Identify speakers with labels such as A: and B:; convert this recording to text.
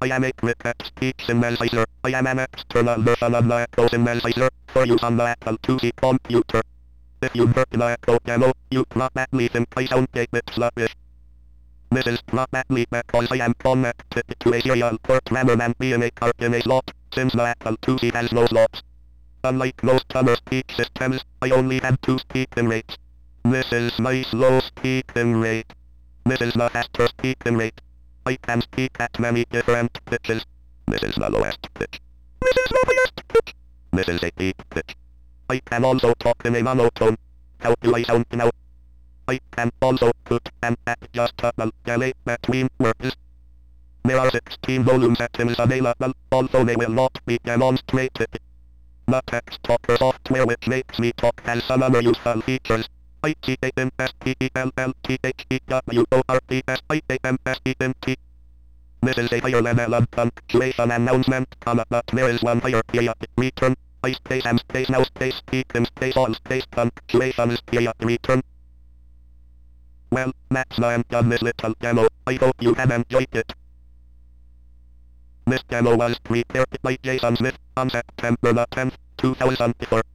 A: I am a cricket speech synthesizer. I am an external version of the Echo synthesizer for use on the Apple IIc computer. If you heard the Echo demo, you probably think I sound a bit sluggish. This is probably because I am connected to a serial port rather than being a card in a slot, since the Apple IIc has no slots. Unlike most other speech systems, I only have two speaking rates. This is my slow speaking rate. This is the faster speaking rate. I can speak at many different pitches. This is the lowest pitch. This is the highest pitch. This is a deep pitch. I can also talk in a monotone. How do I sound now? I can also put an adjustable delay between words. There are 16 volume settings available, although they will not be demonstrated. The text talker software which makes me talk has some other useful features. ITAMSPELLTHEWORDSITAMSINT. This is a higher level of punctuation announcement, but there is one higher periodic return. I space and space now space speaking space all space punctuation is periodic return. Well, that's the end of this little demo. I hope you have enjoyed it. This demo was prepared by Jason Smith on September the 10th, 2004.